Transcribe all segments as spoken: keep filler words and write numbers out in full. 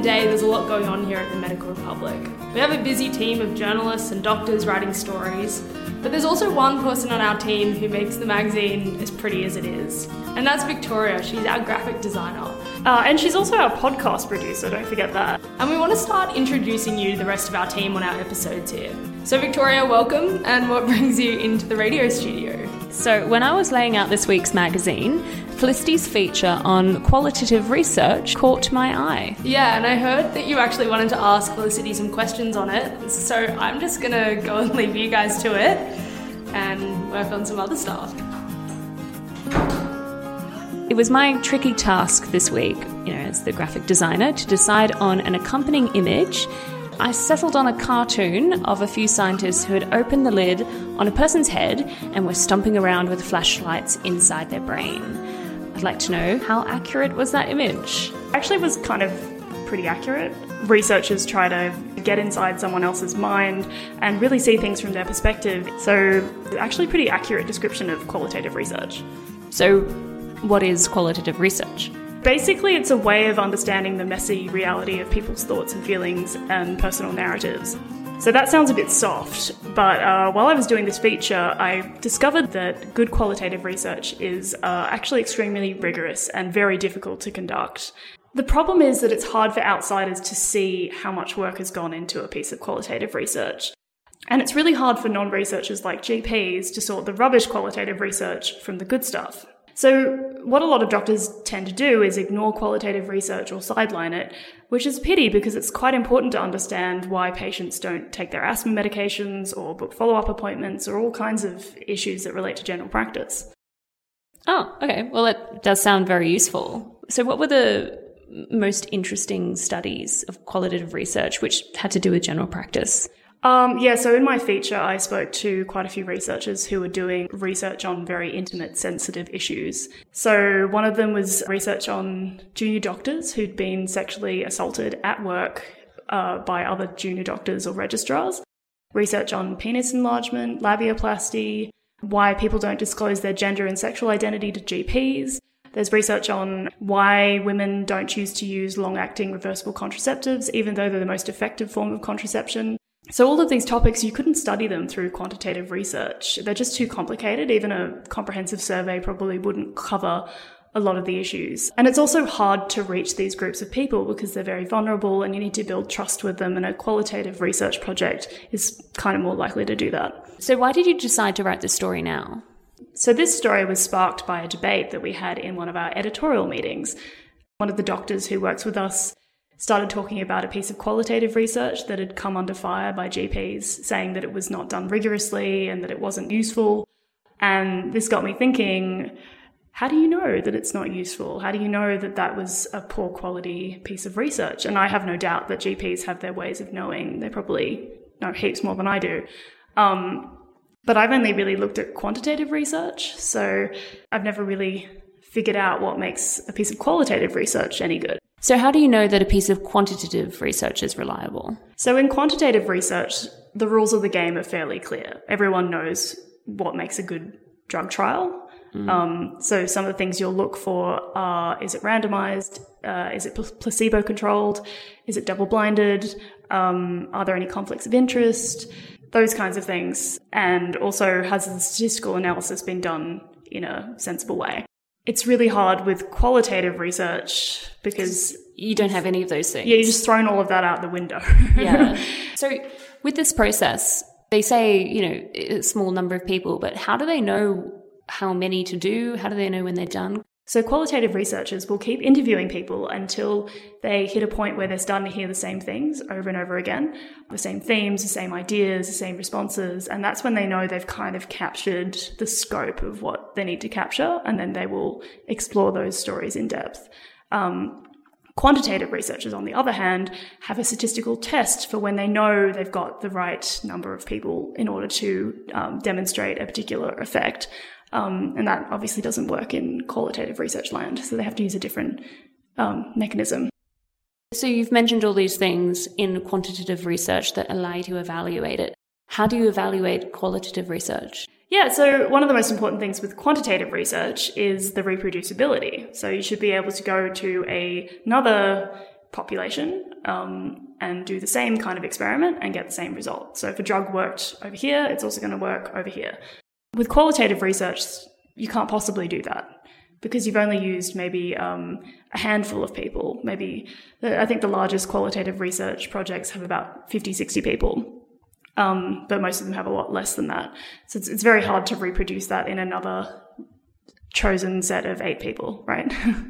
modern day, there's a lot going on here at the Medical Republic. We have a busy team of journalists and doctors writing stories, but there's also one person on our team who makes the magazine as pretty as it is. And that's Victoria. She's our graphic designer. Uh, and she's also our podcast producer, don't forget that. And we want to start introducing you to the rest of our team on our episodes here. So Victoria, welcome, and what brings you into the radio studio? So when I was laying out this week's magazine, Felicity's feature on qualitative research caught my eye. Yeah, and I heard that you actually wanted to ask Felicity some questions on it, so I'm just going to go and leave you guys to it and work on some other stuff. It was my tricky task this week, you know, as the graphic designer, to decide on an accompanying image. I settled on a cartoon of a few scientists who had opened the lid on a person's head and were stomping around with flashlights inside their brain. I'd like to know, how accurate was that image? Actually, it was kind of pretty accurate. Researchers try to get inside someone else's mind and really see things from their perspective. So, actually, pretty accurate description of qualitative research. So, what is qualitative research? Basically, it's a way of understanding the messy reality of people's thoughts and feelings and personal narratives. So that sounds a bit soft, but uh, while I was doing this feature, I discovered that good qualitative research is uh, actually extremely rigorous and very difficult to conduct. The problem is that it's hard for outsiders to see how much work has gone into a piece of qualitative research. And it's really hard for non-researchers like G Ps to sort the rubbish qualitative research from the good stuff. So what a lot of doctors tend to do is ignore qualitative research or sideline it, which is a pity because it's quite important to understand why patients don't take their asthma medications or book follow-up appointments or all kinds of issues that relate to general practice. Oh, okay. Well, it does sound very useful. So what were the most interesting studies of qualitative research which had to do with general practice? Um, yeah, so in my feature, I spoke to quite a few researchers who were doing research on very intimate, sensitive issues. So one of them was research on junior doctors who'd been sexually assaulted at work uh, by other junior doctors or registrars. Research on penis enlargement, labiaplasty, why people don't disclose their gender and sexual identity to G Ps. There's research on why women don't choose to use long-acting reversible contraceptives, even though they're the most effective form of contraception. So all of these topics, you couldn't study them through quantitative research. They're just too complicated. Even a comprehensive survey probably wouldn't cover a lot of the issues. And it's also hard to reach these groups of people because they're very vulnerable and you need to build trust with them. And a qualitative research project is kind of more likely to do that. So why did you decide to write this story now? So this story was sparked by a debate that we had in one of our editorial meetings. One of the doctors who works with us started talking about a piece of qualitative research that had come under fire by G Ps, saying that it was not done rigorously and that it wasn't useful. And this got me thinking, how do you know that it's not useful? How do you know that that was a poor quality piece of research? And I have no doubt that G Ps have their ways of knowing. They probably know heaps more than I do. Um, but I've only really looked at quantitative research, so I've never really figured out what makes a piece of qualitative research any good. So how do you know that a piece of quantitative research is reliable? So in quantitative research, the rules of the game are fairly clear. Everyone knows what makes a good drug trial. Mm. Um, so some of the things you'll look for are, is it randomized? Uh, is it placebo-controlled? Is it double-blinded? Um, are there any conflicts of interest? Those kinds of things. And also, has the statistical analysis been done in a sensible way? It's really hard with qualitative research because you don't have any of those things. Yeah, you've just thrown all of that out the window. Yeah. So with this process, they say, you know, a small number of people, but how do they know how many to do? How do they know when they're done? So qualitative researchers will keep interviewing people until they hit a point where they're starting to hear the same things over and over again, the same themes, the same ideas, the same responses. And that's when they know they've kind of captured the scope of what they need to capture, and then they will explore those stories in depth. Um, Quantitative researchers, on the other hand, have a statistical test for when they know they've got the right number of people in order to um, demonstrate a particular effect. Um, and that obviously doesn't work in qualitative research land, so they have to use a different um, mechanism. So you've mentioned all these things in quantitative research that allow you to evaluate it. How do you evaluate qualitative research? Yeah, so one of the most important things with quantitative research is the reproducibility. So you should be able to go to a, another population um, and do the same kind of experiment and get the same result. So if a drug worked over here, it's also going to work over here. With qualitative research, you can't possibly do that because you've only used maybe um, a handful of people. Maybe, I think the largest qualitative research projects have about fifty, sixty people, um, but most of them have a lot less than that. So it's, it's very hard to reproduce that in another chosen set of eight people, right?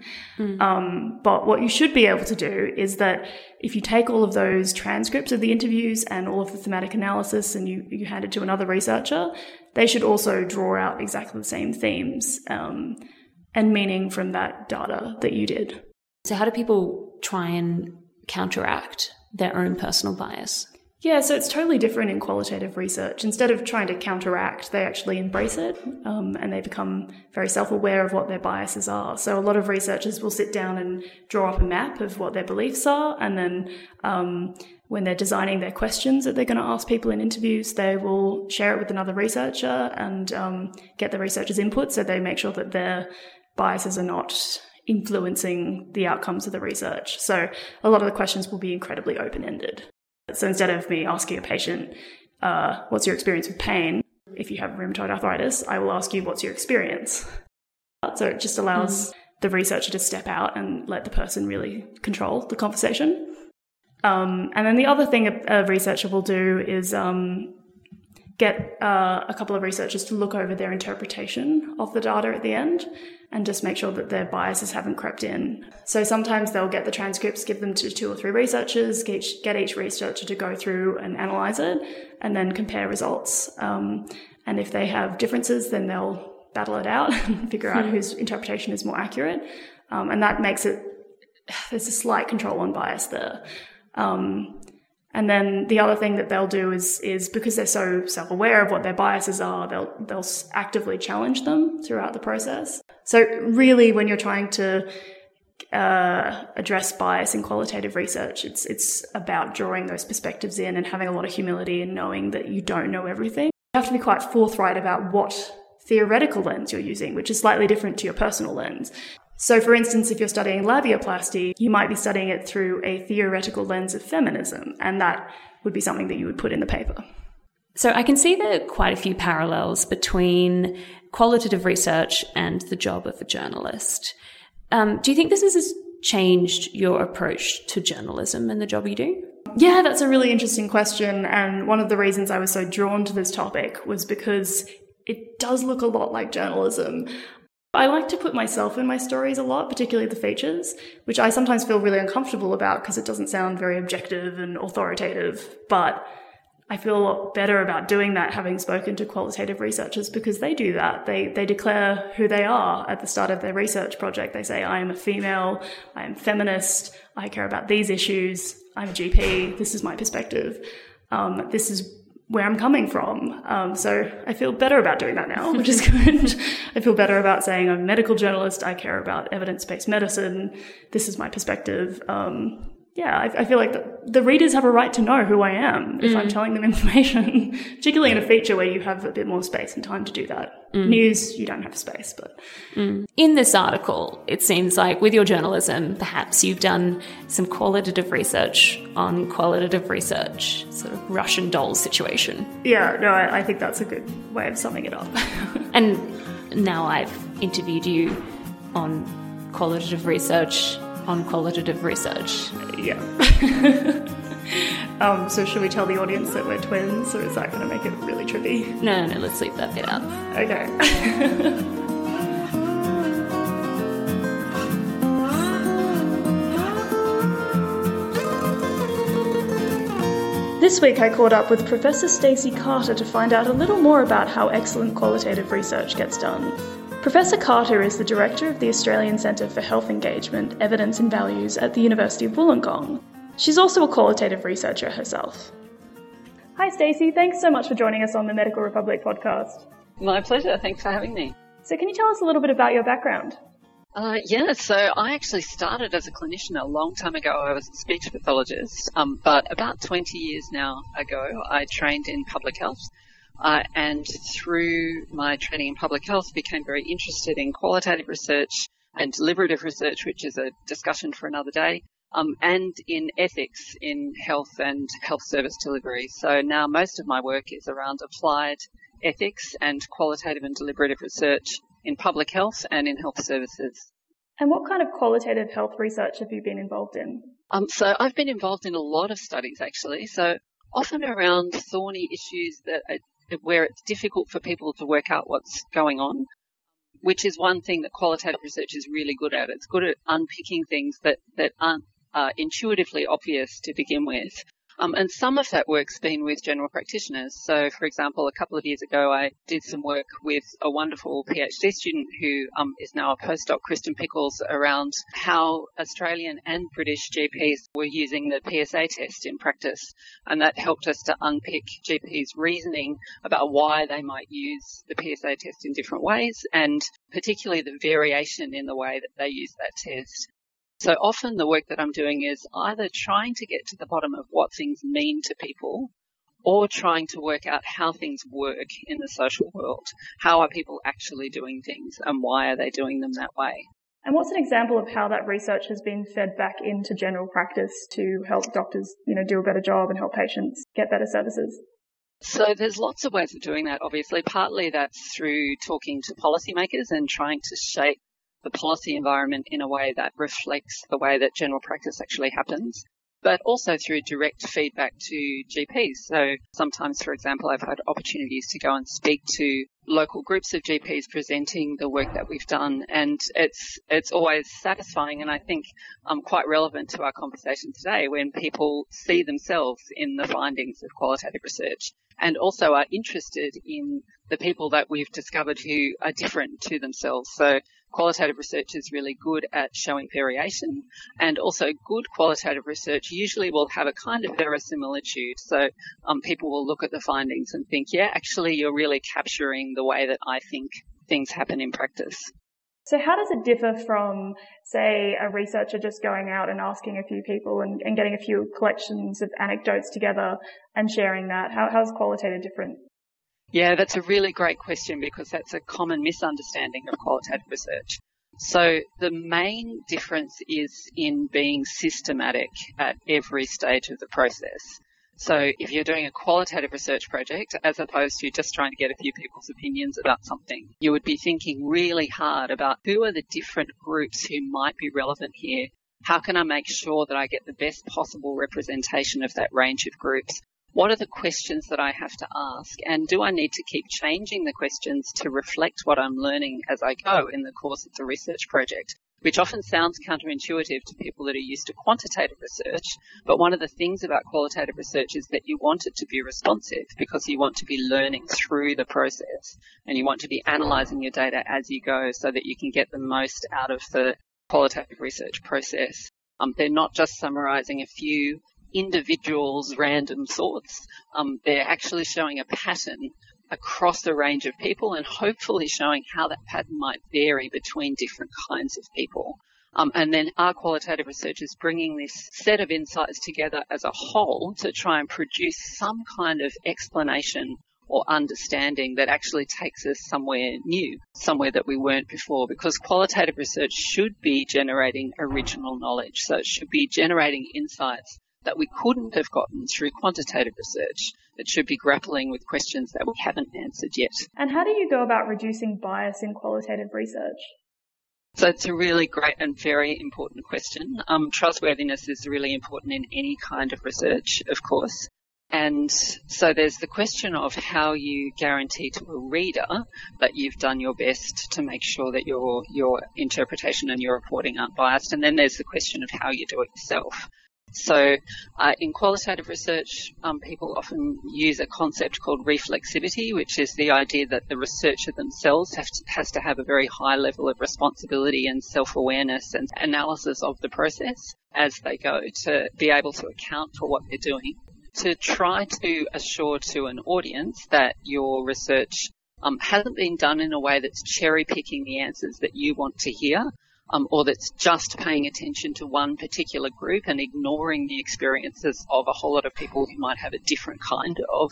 mm. um, but what you should be able to do is that if you take all of those transcripts of the interviews and all of the thematic analysis and you, you hand it to another researcher, they should also draw out exactly the same themes um, and meaning from that data that you did. So how do people try and counteract their own personal bias? Yeah, so it's totally different in qualitative research. Instead of trying to counteract, they actually embrace it um, and they become very self-aware of what their biases are. So a lot of researchers will sit down and draw up a map of what their beliefs are, and then um, when they're designing their questions that they're going to ask people in interviews, they will share it with another researcher and um, get the researcher's input so they make sure that their biases are not influencing the outcomes of the research. So a lot of the questions will be incredibly open-ended. So instead of me asking a patient, uh, what's your experience with pain? If you have rheumatoid arthritis, I will ask you, what's your experience? So it just allows mm. the researcher to step out and let the person really control the conversation. Um, and then the other thing a, a researcher will do is um, get uh, a couple of researchers to look over their interpretation of the data at the end and just make sure that their biases haven't crept in. So sometimes they'll get the transcripts, give them to two or three researchers, get each, get each researcher to go through and analyse it, and then compare results. Um, and if they have differences, then they'll battle it out and figure out whose interpretation is more accurate. Um, and that makes it, there's a slight control on bias there. Um, And then the other thing that they'll do is, is because they're so self-aware of what their biases are, they'll, they'll actively challenge them throughout the process. So really, when you're trying to uh, address bias in qualitative research, it's, it's about drawing those perspectives in and having a lot of humility and knowing that you don't know everything. You have to be quite forthright about what theoretical lens you're using, which is slightly different to your personal lens. So, for instance, if you're studying labiaplasty, you might be studying it through a theoretical lens of feminism, and that would be something that you would put in the paper. So I can see there are quite a few parallels between qualitative research and the job of a journalist. Um, do you think this has changed your approach to journalism and the job you do? Yeah, that's a really interesting question. And one of the reasons I was so drawn to this topic was because it does look a lot like journalism. I like to put myself in my stories a lot, particularly the features, which I sometimes feel really uncomfortable about because it doesn't sound very objective and authoritative. But I feel a lot better about doing that, having spoken to qualitative researchers, because they do that. They they declare who they are at the start of their research project. They say, I am a female, I am feminist, I care about these issues, I'm a G P, this is my perspective, um, this is where I'm coming from. Um, so I feel better about doing that now, which is good. I feel better about saying I'm a medical journalist. I care about evidence-based medicine. This is my perspective. Um, yeah, I, I feel like the, the readers have a right to know who I am if mm. I'm telling them information, particularly in a feature where you have a bit more space and time to do that. Mm. News, you don't have space, but... Mm. In this article, it seems like with your journalism, perhaps you've done some qualitative research on qualitative research, sort of Russian doll situation. Yeah, no, I, I think that's a good way of summing it up. And now I've interviewed you on qualitative research on qualitative research. Yeah. um, so should we tell the audience that we're twins, or is that going to make it really trippy? No, no, no, let's leave that bit out. Okay. This week I caught up with Professor Stacey Carter to find out a little more about how excellent qualitative research gets done. Professor Carter is the Director of the Australian Centre for Health Engagement, Evidence and Values at the University of Wollongong. She's also a qualitative researcher herself. Hi Stacey, thanks so much for joining us on the Medical Republic podcast. My pleasure, thanks for having me. So can you tell us a little bit about your background? Uh, yeah, so I actually started as a clinician a long time ago. I was a speech pathologist, um, but about twenty years now ago, I trained in public health. Uh, and through my training in public health, became very interested in qualitative research and deliberative research, which is a discussion for another day. um, and in ethics in health and health service delivery. So now most of my work is around applied ethics and qualitative and deliberative research in public health and in health services. And what kind of qualitative health research have you been involved in? Um, so I've been involved in a lot of studies, actually. So often around thorny issues that are, where it's difficult for people to work out what's going on, which is one thing that qualitative research is really good at. It's good at unpicking things that, that aren't uh, intuitively obvious to begin with. Um, and some of that work's been with general practitioners. So, for example, a couple of years ago, I did some work with a wonderful PhD student who um, is now a postdoc, Kristen Pickles, around how Australian and British G Ps were using the P S A test in practice. And that helped us to unpick G Ps' reasoning about why they might use the P S A test in different ways, and particularly the variation in the way that they use that test. So often the work that I'm doing is either trying to get to the bottom of what things mean to people, or trying to work out how things work in the social world. How are people actually doing things, and why are they doing them that way? And what's an example of how that research has been fed back into general practice to help doctors, you know, do a better job and help patients get better services? So there's lots of ways of doing that, obviously. Partly that's through talking to policymakers and trying to shape the policy environment in a way that reflects the way that general practice actually happens, but also through direct feedback to G Ps. So sometimes, for example, I've had opportunities to go and speak to local groups of G Ps presenting the work that we've done, and it's it's always satisfying and I think um, quite relevant to our conversation today when people see themselves in the findings of qualitative research and also are interested in the people that we've discovered who are different to themselves. So qualitative research is really good at showing variation, and also good qualitative research usually will have a kind of verisimilitude. So um, people will look at the findings and think, yeah, actually you're really capturing the way that I think things happen in practice. So how does it differ from, say, a researcher just going out and asking a few people and, and getting a few collections of anecdotes together and sharing that? How, how is qualitative different? Yeah, that's a really great question because that's a common misunderstanding of qualitative research. So the main difference is in being systematic at every stage of the process. So if you're doing a qualitative research project, as opposed to just trying to get a few people's opinions about something, you would be thinking really hard about who are the different groups who might be relevant here. How can I make sure that I get the best possible representation of that range of groups? What are the questions that I have to ask? And do I need to keep changing the questions to reflect what I'm learning as I go in the course of the research project? Which often sounds counterintuitive to people that are used to quantitative research. But one of the things about qualitative research is that you want it to be responsive because you want to be learning through the process and you want to be analysing your data as you go so that you can get the most out of the qualitative research process. Um, they're not just summarising a few individuals' random thoughts. Um, they're actually showing a pattern across a range of people and hopefully showing how that pattern might vary between different kinds of people. Um, and then our qualitative research is bringing this set of insights together as a whole to try and produce some kind of explanation or understanding that actually takes us somewhere new, somewhere that we weren't before, because qualitative research should be generating original knowledge. So it should be generating insights that we couldn't have gotten through quantitative research. It should be grappling with questions that we haven't answered yet. And how do you go about reducing bias in qualitative research? So it's a really great and very important question. Um, trustworthiness is really important in any kind of research, of course. And so there's the question of how you guarantee to a reader that you've done your best to make sure that your your interpretation and your reporting aren't biased. And then there's the question of how you do it yourself. So uh, in qualitative research, um, people often use a concept called reflexivity, which is the idea that the researcher themselves have to, has to have a very high level of responsibility and self-awareness and analysis of the process as they go to be able to account for what they're doing, to try to assure to an audience that your research um, hasn't been done in a way that's cherry-picking the answers that you want to hear, Um, or that's just paying attention to one particular group and ignoring the experiences of a whole lot of people who might have a different kind of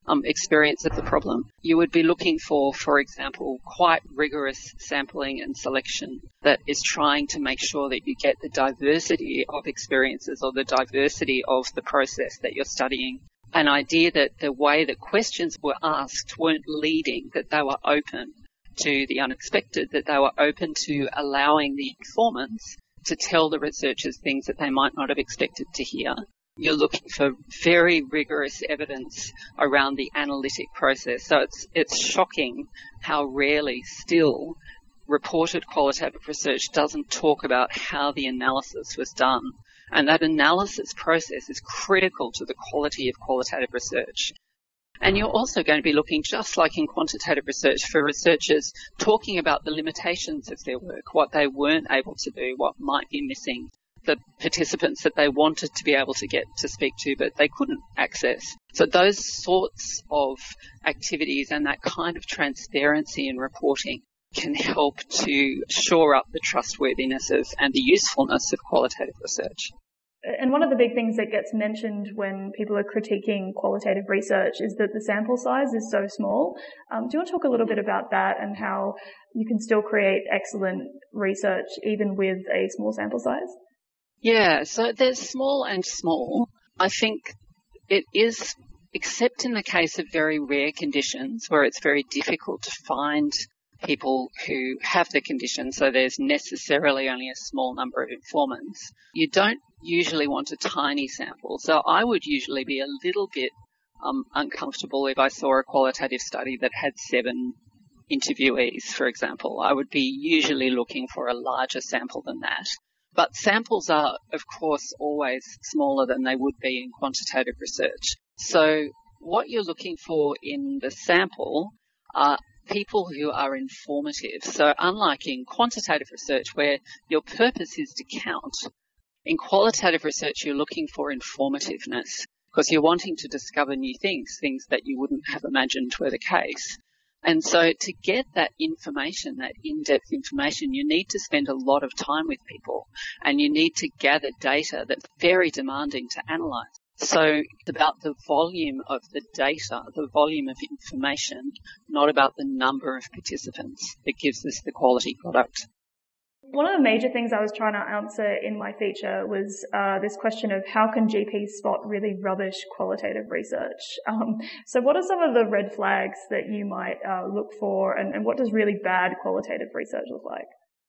um, experience of the problem. You would be looking for, for example, quite rigorous sampling and selection that is trying to make sure that you get the diversity of experiences or the diversity of the process that you're studying. An idea that the way that questions were asked weren't leading, that they were open to the unexpected, that they were open to allowing the informants to tell the researchers things that they might not have expected to hear. You're looking for very rigorous evidence around the analytic process. So it's it's shocking how rarely still reported qualitative research doesn't talk about how the analysis was done. And that analysis process is critical to the quality of qualitative research. And you're also going to be looking, just like in quantitative research, for researchers talking about the limitations of their work, what they weren't able to do, what might be missing, the participants that they wanted to be able to get to speak to but they couldn't access. So those sorts of activities and that kind of transparency in reporting can help to shore up the trustworthiness of and the usefulness of qualitative research. And one of the big things that gets mentioned when people are critiquing qualitative research is that the sample size is so small. Um, do you want to talk a little bit about that and how you can still create excellent research even with a small sample size? Yeah, so there's small and small. I think it is, except in the case of very rare conditions where it's very difficult to find people who have the condition, so there's necessarily only a small number of informants. You don't usually want a tiny sample. So I would usually be a little bit um, uncomfortable if I saw a qualitative study that had seven interviewees, for example. I would be usually looking for a larger sample than that. But samples are, of course, always smaller than they would be in quantitative research. So what you're looking for in the sample are people who are informative. So unlike in quantitative research where your purpose is to count, in qualitative research you're looking for informativeness because you're wanting to discover new things, things that you wouldn't have imagined were the case. And so to get that information, that in-depth information, you need to spend a lot of time with people and you need to gather data that's very demanding to analyse. So it's about the volume of the data, the volume of information, not about the number of participants that gives us the quality product. One of the major things I was trying to answer in my feature was uh, this question of how can G Ps spot really rubbish qualitative research? Um, so what are some of the red flags that you might uh, look for and, and what does really bad qualitative research look like?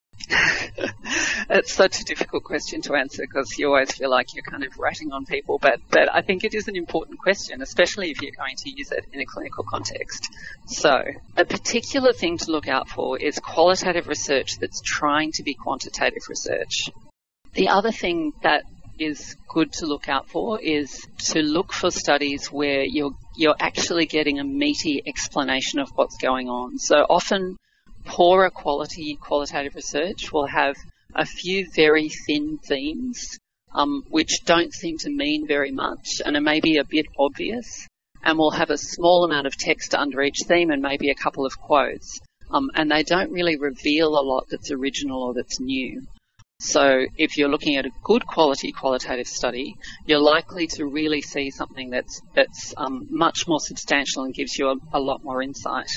It's such a difficult question to answer because you always feel like you're kind of ratting on people, but, but I think it is an important question, especially if you're going to use it in a clinical context. So a particular thing to look out for is qualitative research that's trying to be quantitative research. The other thing that is good to look out for is to look for studies where you're, you're actually getting a meaty explanation of what's going on. So often poorer quality qualitative research will have a few very thin themes um, which don't seem to mean very much and are maybe a bit obvious, and will have a small amount of text under each theme and maybe a couple of quotes, um, and they don't really reveal a lot that's original or that's new. So if you're looking at a good quality qualitative study, you're likely to really see something that's that's um, much more substantial and gives you a, a lot more insight.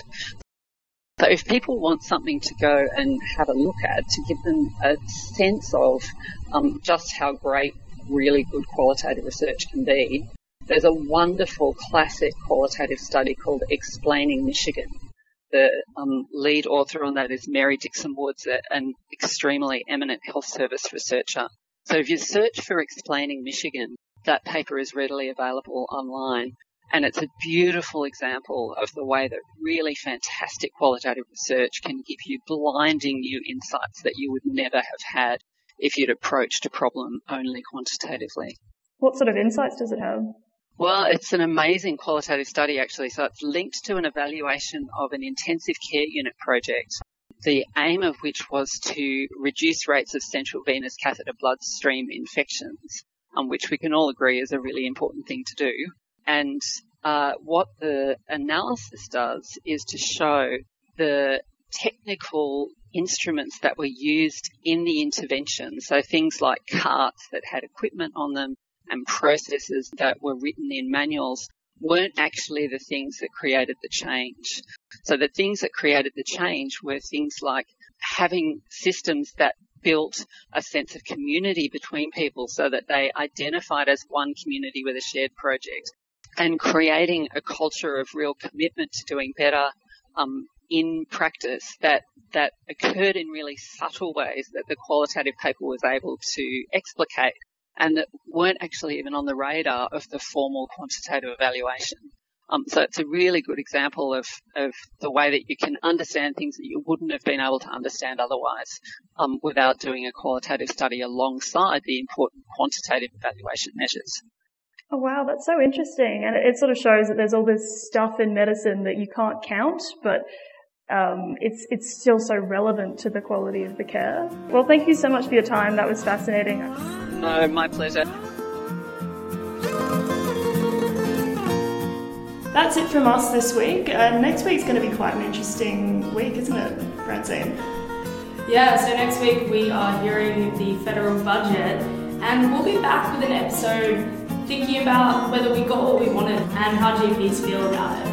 So if people want something to go and have a look at, to give them a sense of um, just how great really good qualitative research can be, there's a wonderful classic qualitative study called Explaining Michigan. The um, lead author on that is Mary Dixon Woods, an extremely eminent health service researcher. So if you search for Explaining Michigan, that paper is readily available online. And it's a beautiful example of the way that really fantastic qualitative research can give you blinding new insights that you would never have had if you'd approached a problem only quantitatively. What sort of insights does it have? Well, it's an amazing qualitative study, actually. So it's linked to an evaluation of an intensive care unit project, the aim of which was to reduce rates of central venous catheter bloodstream infections, um, which we can all agree is a really important thing to do. And uh, what the analysis does is to show the technical instruments that were used in the intervention. So things like carts that had equipment on them and processes that were written in manuals weren't actually the things that created the change. So the things that created the change were things like having systems that built a sense of community between people so that they identified as one community with a shared project, and creating a culture of real commitment to doing better um, in practice that, that occurred in really subtle ways that the qualitative paper was able to explicate, and that weren't actually even on the radar of the formal quantitative evaluation. Um, so it's a really good example of, of the way that you can understand things that you wouldn't have been able to understand otherwise um, without doing a qualitative study alongside the important quantitative evaluation measures. Oh, wow, that's so interesting. And it sort of shows that there's all this stuff in medicine that you can't count, but um, it's it's still so relevant to the quality of the care. Well, thank you so much for your time. That was fascinating. No, my pleasure. That's it from us this week. Uh, next week's going to be quite an interesting week, isn't it, Francine? Yeah, so next week we are hearing the federal budget, and we'll be back with an episode thinking about whether we got what we wanted and how G Ps feel about it.